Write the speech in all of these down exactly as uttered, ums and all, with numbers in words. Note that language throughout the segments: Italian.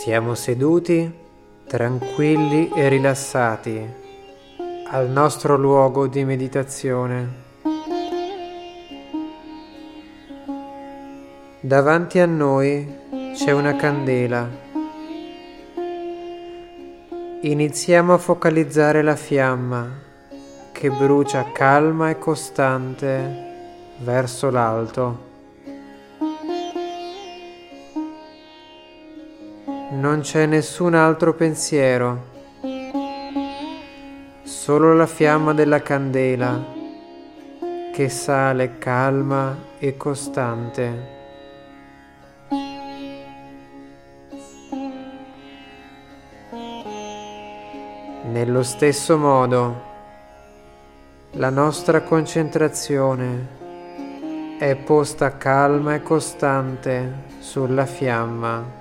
Siamo seduti, tranquilli e rilassati, al nostro luogo di meditazione. Davanti a noi c'è una candela. Iniziamo a focalizzare la fiamma che brucia calma e costante verso l'alto. Non c'è nessun altro pensiero, solo la fiamma della candela che sale calma e costante. Nello stesso modo, la nostra concentrazione è posta calma e costante sulla fiamma.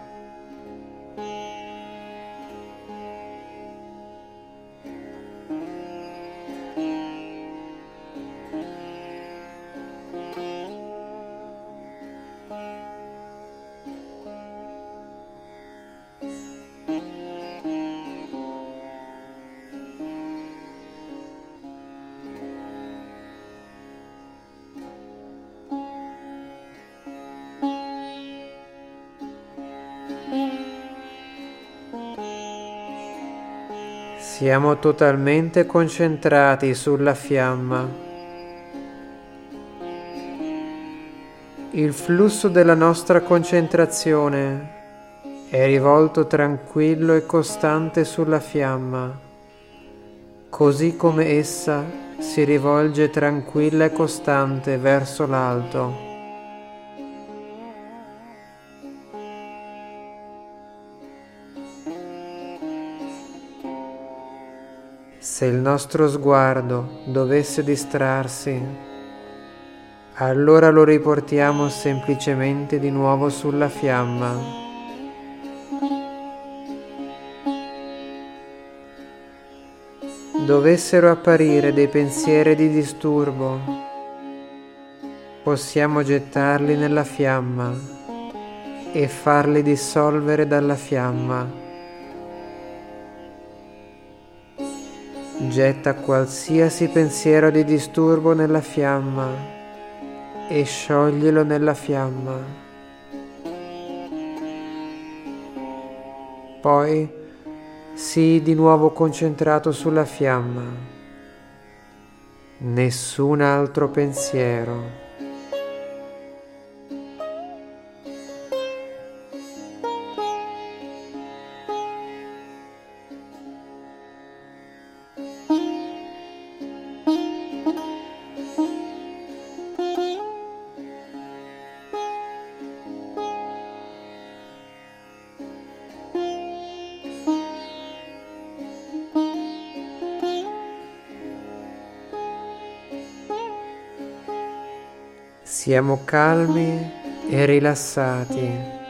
Siamo totalmente concentrati sulla fiamma. Il flusso della nostra concentrazione è rivolto tranquillo e costante sulla fiamma, così come essa si rivolge tranquilla e costante verso l'alto. Se il nostro sguardo dovesse distrarsi, allora lo riportiamo semplicemente di nuovo sulla fiamma. Dovessero apparire dei pensieri di disturbo, possiamo gettarli nella fiamma e farli dissolvere dalla fiamma. Getta qualsiasi pensiero di disturbo nella fiamma e scioglilo nella fiamma. Poi sii di nuovo concentrato sulla fiamma. Nessun altro pensiero. Siamo calmi e rilassati.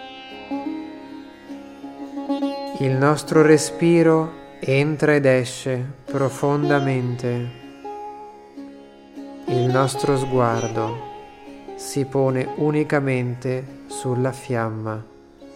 Il nostro respiro entra ed esce profondamente. Il nostro sguardo si pone unicamente sulla fiamma.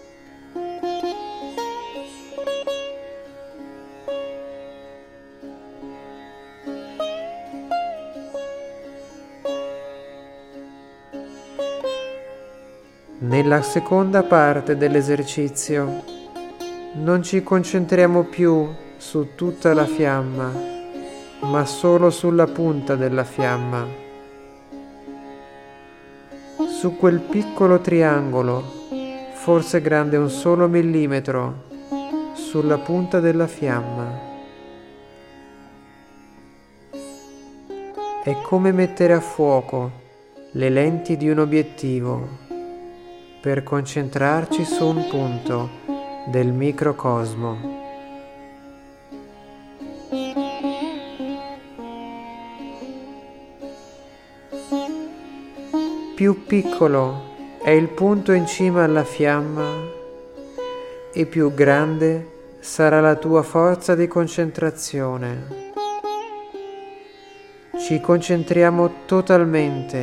Nella seconda parte dell'esercizio non ci concentriamo più su tutta la fiamma, ma solo sulla punta della fiamma, su quel piccolo triangolo, forse grande un solo millimetro, sulla punta della fiamma. È come mettere a fuoco le lenti di un obiettivo per concentrarci su un punto del microcosmo. Più piccolo è il punto in cima alla fiamma e più grande sarà la tua forza di concentrazione. Ci concentriamo totalmente,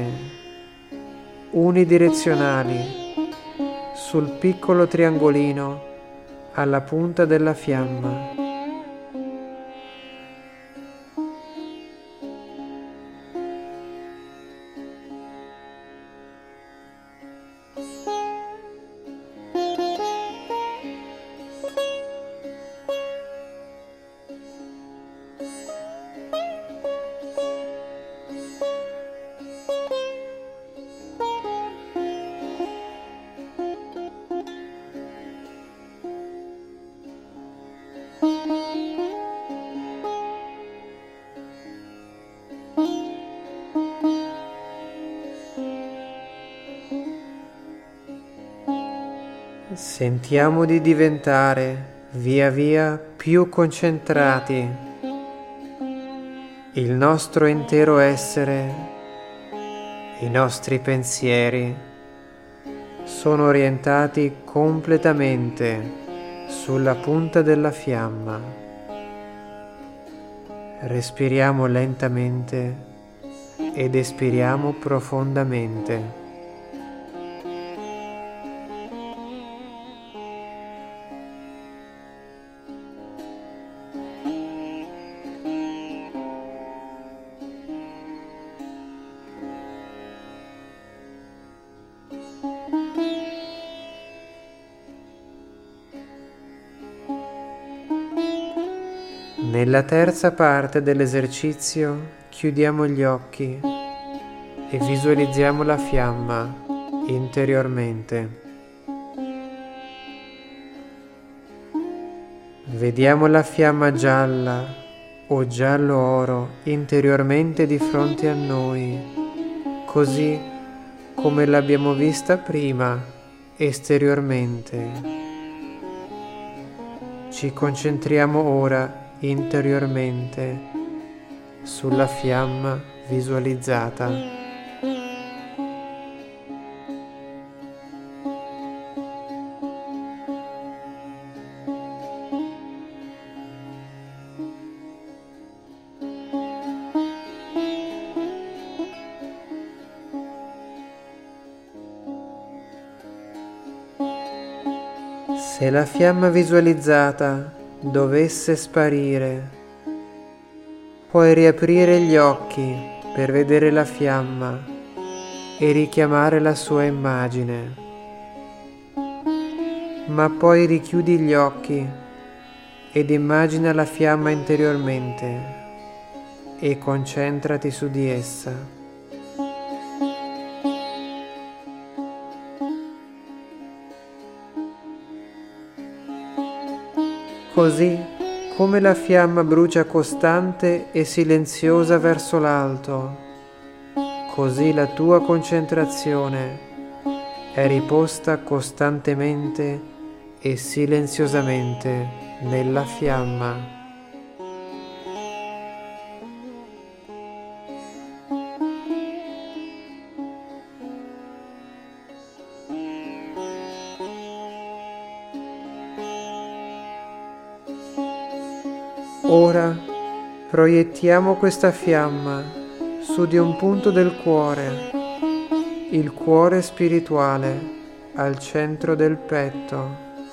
unidirezionali, sul piccolo triangolino alla punta della fiamma. Sentiamo di diventare via via più concentrati. Il nostro intero essere, i nostri pensieri sono orientati completamente sulla punta della fiamma. Respiriamo lentamente ed espiriamo profondamente. Nella terza parte dell'esercizio chiudiamo gli occhi e visualizziamo la fiamma interiormente. Vediamo la fiamma gialla o giallo oro interiormente di fronte a noi, così come l'abbiamo vista prima esteriormente. Ci concentriamo ora interiormente sulla fiamma visualizzata. Se la fiamma visualizzata dovesse sparire, puoi riaprire gli occhi per vedere la fiamma e richiamare la sua immagine, ma poi richiudi gli occhi ed immagina la fiamma interiormente e concentrati su di essa. Così come la fiamma brucia costante e silenziosa verso l'alto, così la tua concentrazione è riposta costantemente e silenziosamente nella fiamma. Ora proiettiamo questa fiamma su di un punto del cuore, il cuore spirituale, al centro del petto.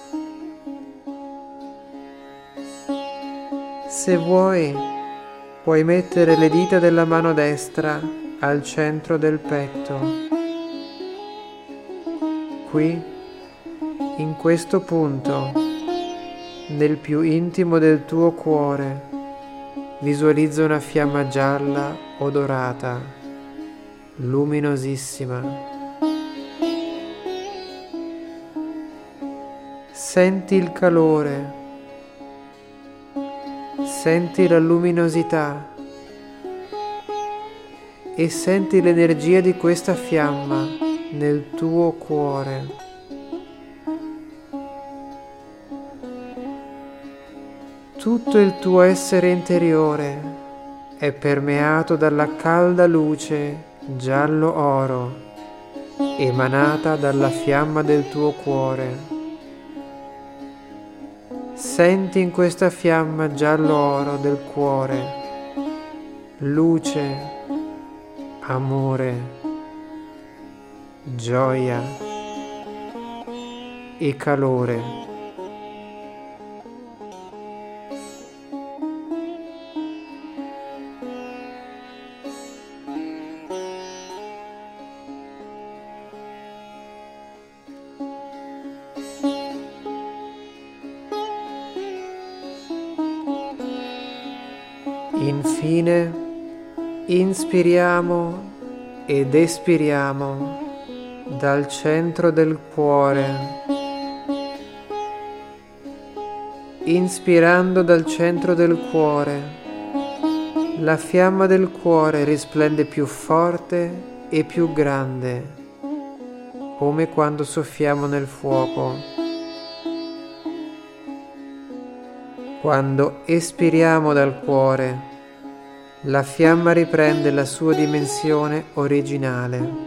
Se vuoi, puoi mettere le dita della mano destra al centro del petto. Qui, in questo punto, nel più intimo del tuo cuore, visualizza una fiamma gialla o dorata, luminosissima. Senti il calore, senti la luminosità e senti l'energia di questa fiamma nel tuo cuore. Tutto il tuo essere interiore è permeato dalla calda luce giallo oro emanata dalla fiamma del tuo cuore. Senti in questa fiamma giallo oro del cuore luce, amore, gioia e calore. Infine, inspiriamo ed espiriamo dal centro del cuore. Inspirando dal centro del cuore, la fiamma del cuore risplende più forte e più grande, come quando soffiamo nel fuoco. Quando espiriamo dal cuore, la fiamma riprende la sua dimensione originale.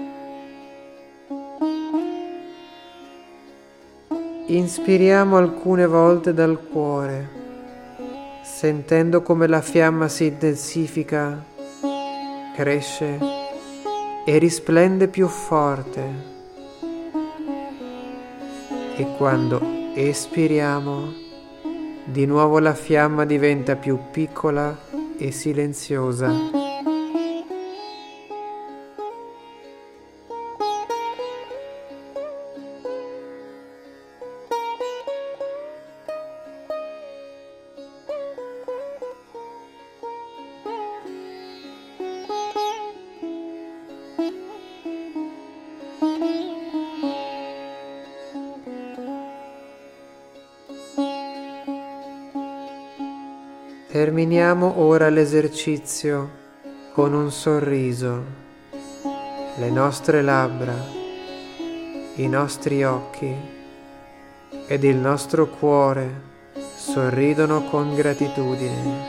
Inspiriamo alcune volte dal cuore, sentendo come la fiamma si intensifica, cresce e risplende più forte. E quando espiriamo, di nuovo la fiamma diventa più piccola e silenziosa. Terminiamo ora l'esercizio con un sorriso. Le nostre labbra, i nostri occhi ed il nostro cuore sorridono con gratitudine.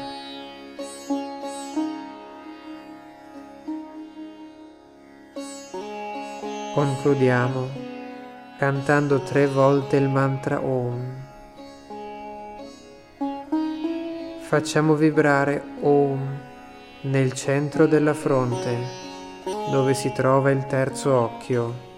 Concludiamo cantando tre volte il mantra Om. Facciamo vibrare Om nel centro della fronte, dove si trova il terzo occhio.